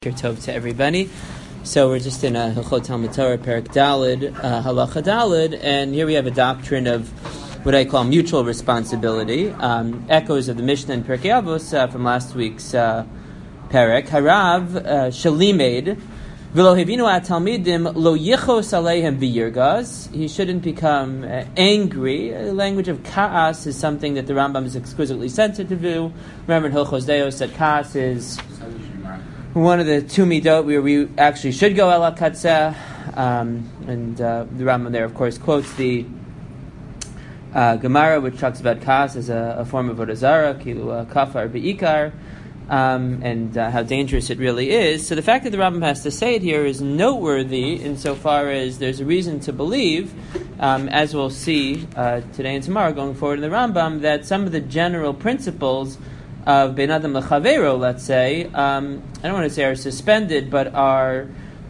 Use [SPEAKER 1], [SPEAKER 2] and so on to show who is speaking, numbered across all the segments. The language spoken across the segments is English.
[SPEAKER 1] Tov to everybody. So we're just in Hilchot Talmud Torah, Perek Daled, Halacha Daled, and here we have a doctrine of what I call mutual responsibility. Echoes of the Mishnah in Pirkei Avos from last week's Perek. Harav Shalimed V'lo Hevinu Talmidim Lo Yichos Aleihem V'Yirgaz. He shouldn't become angry. The language of Ka'as is something that the Rambam is exquisitely sensitive to. Remember in Hilchos Deos that Ka'as is one of the two midot where we actually should go ela katzeh, and the Rambam there, of course, quotes the Gemara, which talks about kas as a form of avodah zarah, kilu kafar beikar, and how dangerous it really is. So the fact that the Rambam has to say it here is noteworthy insofar as there's a reason to believe, as we'll see today and tomorrow going forward in the Rambam, that some of the general principles of Ben Adam L'Chavero, let's say, I don't want to say are suspended, but are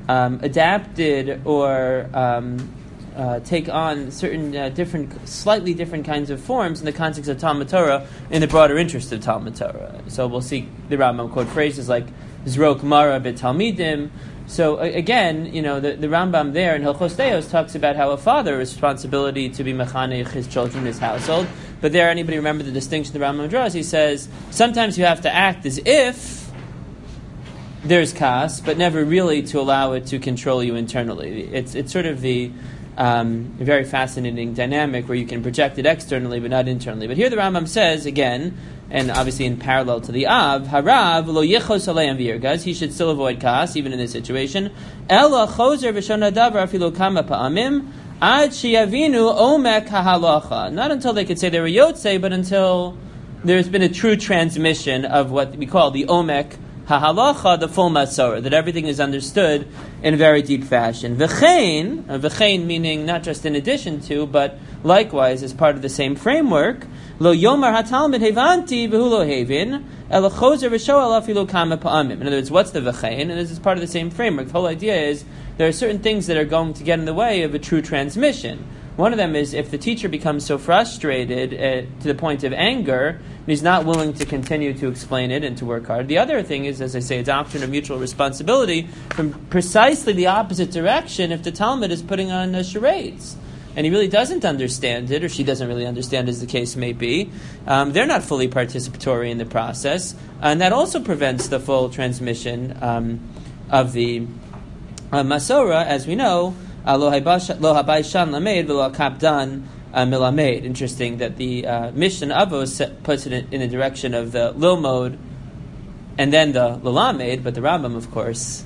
[SPEAKER 1] adapted or take on certain slightly different kinds of forms in the context of Talmud Torah in the broader interest of Talmud Torah. So we'll see the Rambam quote phrases like Zrok Mara b'Talmidim. So again, the Rambam there in Hilchos Deos talks about how a father has responsibility to be mechanech his children in his household. But there, anybody remember the distinction the Rambam draws? He says, sometimes you have to act as if there's kas, but never really to allow it to control you internally. It's sort of the very fascinating dynamic where you can project it externally but not internally. But here the Rambam says, again, and obviously in parallel to the Av, Harav lo yichos aleim v'yirgaz, he should still avoid kas, even in this situation. Ela chozer v'shon hadavar afilu kama pa'amim, ad sheyavinu omek hahalacha. Not until they could say they were yotzei, but until there's been a true transmission of what we call the omek hahalacha, the full masorah, that everything is understood in a very deep fashion. V'chein meaning not just in addition to, but likewise as part of the same framework. Lo yomar hatalmid hevanti v'hu lo hevin, ela chozer v'shoel afilu kama pa'amim. In other words, what's the v'chein? And this is part of the same framework. The whole idea is there are certain things that are going to get in the way of a true transmission. One of them is if the teacher becomes so frustrated to the point of anger, and he's not willing to continue to explain it and to work hard. The other thing is, as I say, a doctrine of mutual responsibility from precisely the opposite direction if the Talmud is putting on charades. And he really doesn't understand it, or she doesn't really understand, as the case may be. They're not fully participatory in the process, and that also prevents the full transmission of the Masorah, as we know. Lo habayshan lamed v'lo kapdan milamed. Interesting that the Mishnah Avos puts it in the direction of the lilmod and then the lalamed, but the Rambam, of course,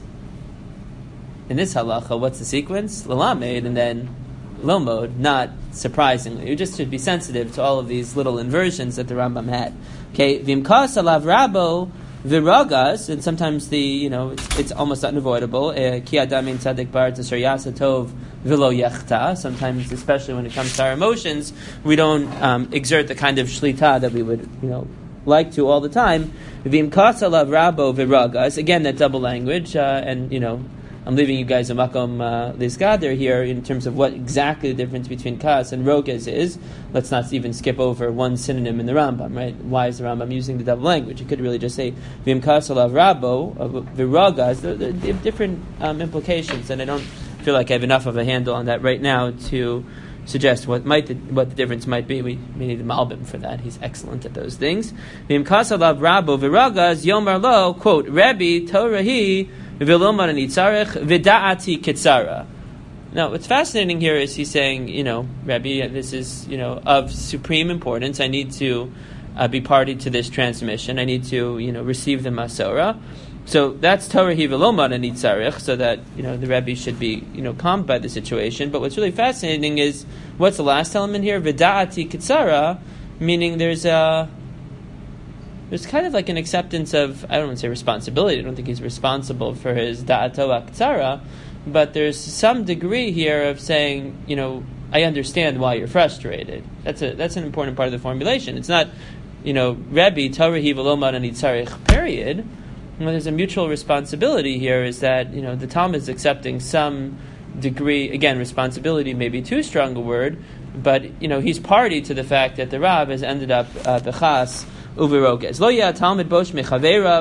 [SPEAKER 1] in this halacha, what's the sequence? Lalamed and then lilmod. Not surprisingly, you just should be sensitive to all of these little inversions that the Rambam had. Okay, v'imkas alav rabo v'ragas, and sometimes it's almost unavoidable. Ki adam in tzaddik bar t'asher yasa tov v'lo yechta. Sometimes, especially when it comes to our emotions, we don't exert the kind of shlita that we would, like to all the time. V'imkas alav rabo v'ragas. Again, that double language, and I'm leaving you guys a makom lizgader here in terms of what exactly the difference between kas and rogas is. Let's not even skip over one synonym in the Rambam, right? Why is the Rambam using the double language? You could really just say v'im kas alav rabo v'rogas. They have different implications, and I don't feel like I have enough of a handle on that right now to suggest what the difference might be. We need a malbim for that. He's excellent at those things. V'im kas alav rabo v'rogas yomar lo, quote, Rebbe Torahi v'lomar nitzarech v'da'ati kitzara. Now, what's fascinating here is he's saying, Rebbe, this is, of supreme importance. I need to be party to this transmission. I need to, receive the Masorah. So that's Torah hi v'lomar nitzarech, so that, the Rebbe should be, calmed by the situation. But what's really fascinating is, what's the last element here? V'da'ati kitzara, meaning there's kind of like an acceptance of, I don't want to say responsibility. I don't think he's responsible for his da'ato aktsara, but there's some degree here of saying, I understand why you're frustrated. That's an important part of the formulation. It's not, Rebbe, Torah hi v'lomar nitzarech, period. There's a mutual responsibility here is that, the Talmud is accepting some degree, again, responsibility may be too strong a word, but, he's party to the fact that the Rav has ended up bechas uveroges. Lo ya Talmud bosh mechaverav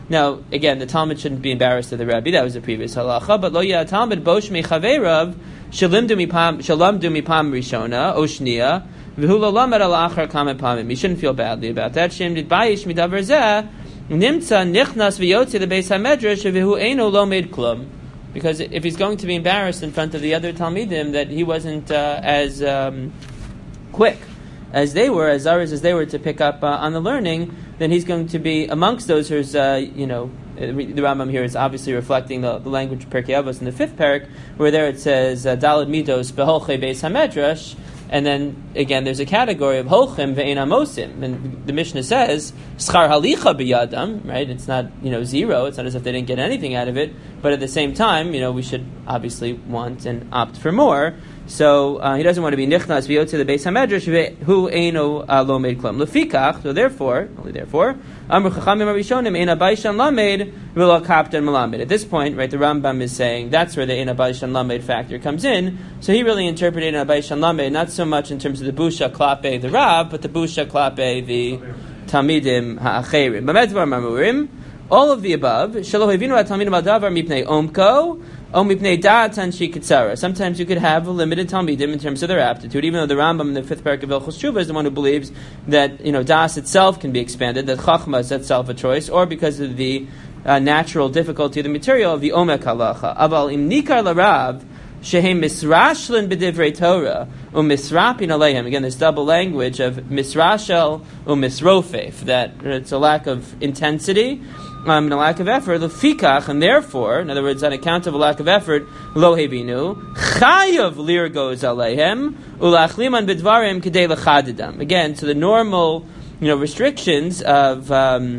[SPEAKER 1] Now, again, the Talmud shouldn't be embarrassed of the Rabbi. That was the previous halacha. But lo ya Talmud bosh mechaverav shalamdu mipam rishona oshnia v'hu lo lamed al achar kamen pamim. You shouldn't feel badly about that. Shem nidbayish midavar zeh nimtza nichnas v'yotzi the beis hamedrash v'hu eino lo made klum. Because if he's going to be embarrassed in front of the other Talmidim that he wasn't as quick as they were, as Zaris as they were to pick up on the learning, then he's going to be amongst those who's, the Rambam here is obviously reflecting the language of Pirkei Avos in the 5th parak, where there it says, Daled Midos beholchei beis hamedrash, and then, again, there's a category of holchim ve'ein amosim. And the Mishnah says, schar halicha biyadam, right? It's not, zero. It's not as if they didn't get anything out of it. But at the same time, we should obviously want and opt for more. So he doesn't want to be nichnas v'yotze the beis hamedrash hu eino lo made klum. Lefikach, so therefore, only therefore, amru chachamim arishonim ein abaishan lamed v'lo kaptan malamed. At this point, right, the Rambam is saying that's where the ein abaishan lamed factor comes in. So he really interpreted ein abaishan lamed not so much in terms of the busha klape the Rav, but the busha klape the Talmidim ha'acherim. B'med dvar mamurim, all of the above. Shelo hevinu ha'talmidim al davar mipnei omko. Sometimes you could have a limited Talmidim in terms of their aptitude, even though the Rambam in the 5th parak of Hilchos Tshuva is the one who believes that Das itself can be expanded, that Chachma is itself a choice, or because of the natural difficulty of the material of the Omek Halacha. Aval im nikar larav shehem misrashlin b'divrei Torah u'misrapin aleihem. Again, this double language of misrashel u'misrofef, that it's a lack of intensity. And a lack of effort, lefikach, and therefore, in other words, on account of a lack of effort, lo hevinu, chayav lirgos aleihem, ulachliman bidvarim kedei lechadidam. Again, so the normal, restrictions of of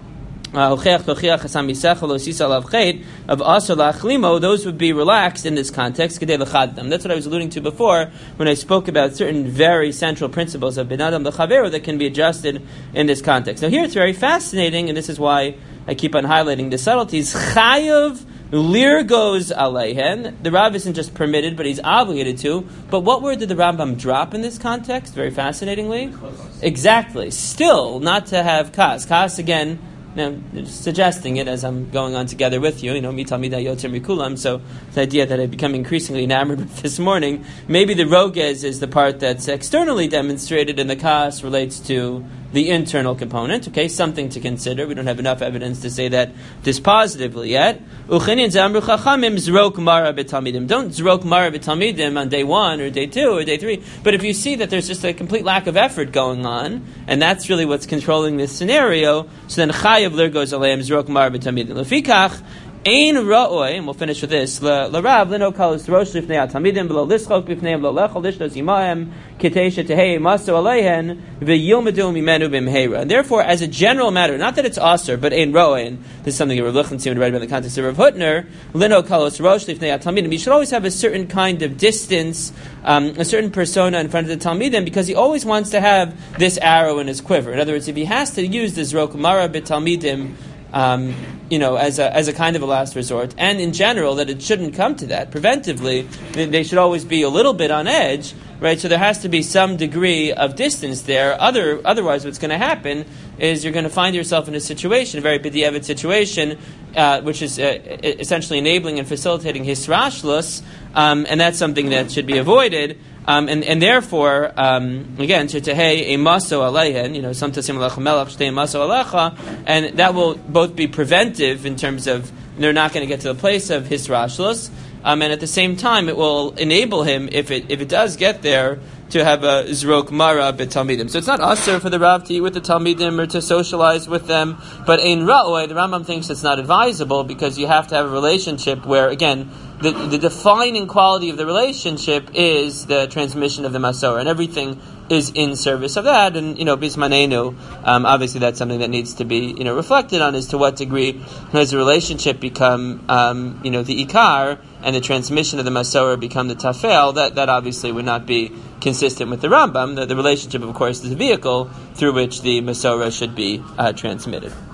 [SPEAKER 1] asur lachlimo, those would be relaxed in this context. Kedei lechadidam. That's what I was alluding to before when I spoke about certain very central principles of ben adam lechaveru that can be adjusted in this context. Now here it's very fascinating, and this is why I keep on highlighting the subtleties. Chayav lirgos aleihen. The Rav isn't just permitted, but he's obligated to. But what word did the Rambam drop in this context? Very fascinatingly. Exactly. Still, not to have kas. Kas, again, suggesting it as I'm going on together with you. Mi talmidai yoter mikulam. So the idea that I've become increasingly enamored with this morning. Maybe the rogez is the part that's externally demonstrated, and the kas relates to the internal component. Okay, something to consider. We don't have enough evidence to say that dispositively yet. Uchinin zamru chachamim zrok mara b'talmidim. Don't zrok mara b'talmidim on day 1 or day 2 or day 3. But if you see that there's just a complete lack of effort going on, and that's really what's controlling this scenario, so then chayav lirgos aleim zrok mara b'talmidim. Lefikach ein ra'oi, and we'll finish with this. L'rav lino kalos rosh lifnei atamidim below lischok b'fneim lo lechol lishnos imahem kitei shetehei maso aleihen v'yilmedu mimenu b'mheira. And therefore, as a general matter, not that it's asur, but ein ra'oi, and this is something that Rav Lichtenstein would write about in the context of Rav Hutner, lino kalos rosh lifnei atamidim. You should always have a certain kind of distance, a certain persona in front of the talmidim, because he always wants to have this arrow in his quiver. In other words, if he has to use this zrok mara b'talmidim, as a kind of a last resort, and in general that it shouldn't come to that. Preventively, they should always be a little bit on edge, right? So there has to be some degree of distance there. Otherwise, what's going to happen is you're going to find yourself in a situation, a very b'diavad situation, which is essentially enabling and facilitating hisrashlus, and that's something that should be avoided. And therefore, again, shetehei emaso aleihen, samtasim alecha melach shtei emaso alecha, and that will both be preventive in terms of they're not going to get to the place of hisrashlus, and at the same time, it will enable him, if it does get there, to have a zrok mara b'talmidim. So it's not asur for the Rav to eat with the talmidim or to socialize with them, but ein ra'oi, the Rambam thinks it's not advisable because you have to have a relationship where, again, the defining quality of the relationship is the transmission of the Masorah, and everything is in service of that. And bismanenu, obviously that's something that needs to be reflected on, as to what degree has the relationship become the ikar, and the transmission of the Masorah become the tafel. That obviously would not be consistent with the Rambam. The relationship, of course, is a vehicle through which the Masorah should be transmitted.